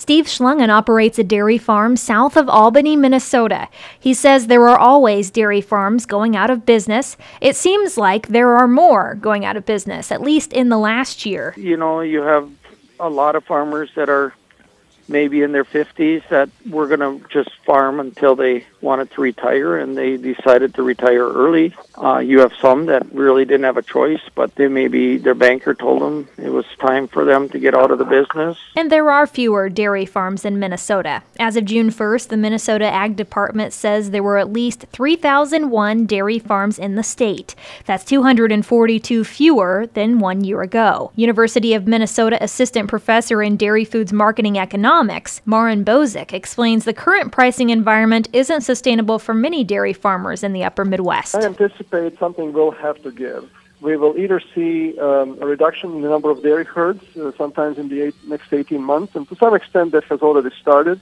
Steve Schlungen operates a dairy farm south of Albany, Minnesota. He says there are always dairy farms going out of business. It seems like there are more going out of business, at least in the last year. You know, you have a lot of farmers that are maybe in their 50s that were going to just farm until they wanted to retire, and they decided to retire early. You have some that really didn't have a choice, but they maybe their banker told them it was time for them to get out of the business. And there are fewer dairy farms in Minnesota. As of June 1st, the Minnesota Ag Department says there were at least 3,001 dairy farms in the state. That's 242 fewer than 1 year ago. University of Minnesota assistant professor in dairy foods marketing economics, Maren Bozic, explains the current pricing environment isn't sustainable for many dairy farmers in the upper Midwest. I anticipate something will have to give. We will either see a reduction in the number of dairy herds, sometimes in the next 18 months, and to some extent that has already started,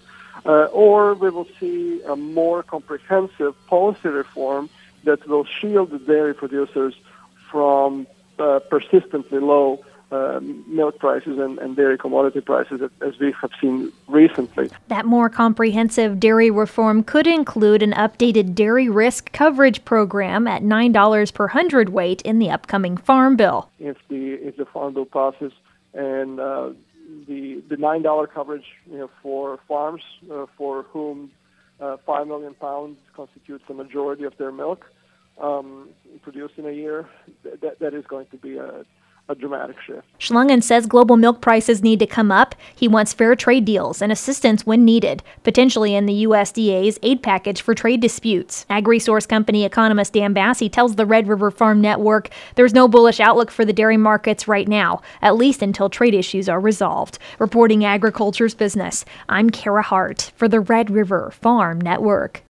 or we will see a more comprehensive policy reform that will shield the dairy producers from persistently low milk prices and dairy commodity prices as we have seen recently. That more comprehensive dairy reform could include an updated dairy risk coverage program at $9 per hundredweight in the upcoming Farm Bill. If the Farm Bill passes and the $9 coverage for farms for whom 5 million pounds constitutes the majority of their milk produced in a year, that is going to be a dramatic shift. Schlungen says global milk prices need to come up. He wants fair trade deals and assistance when needed, potentially in the USDA's aid package for trade disputes. Agri-Source Company economist Dan Bassey tells the Red River Farm Network there's no bullish outlook for the dairy markets right now, at least until trade issues are resolved. Reporting Agriculture's Business, I'm Kara Hart for the Red River Farm Network.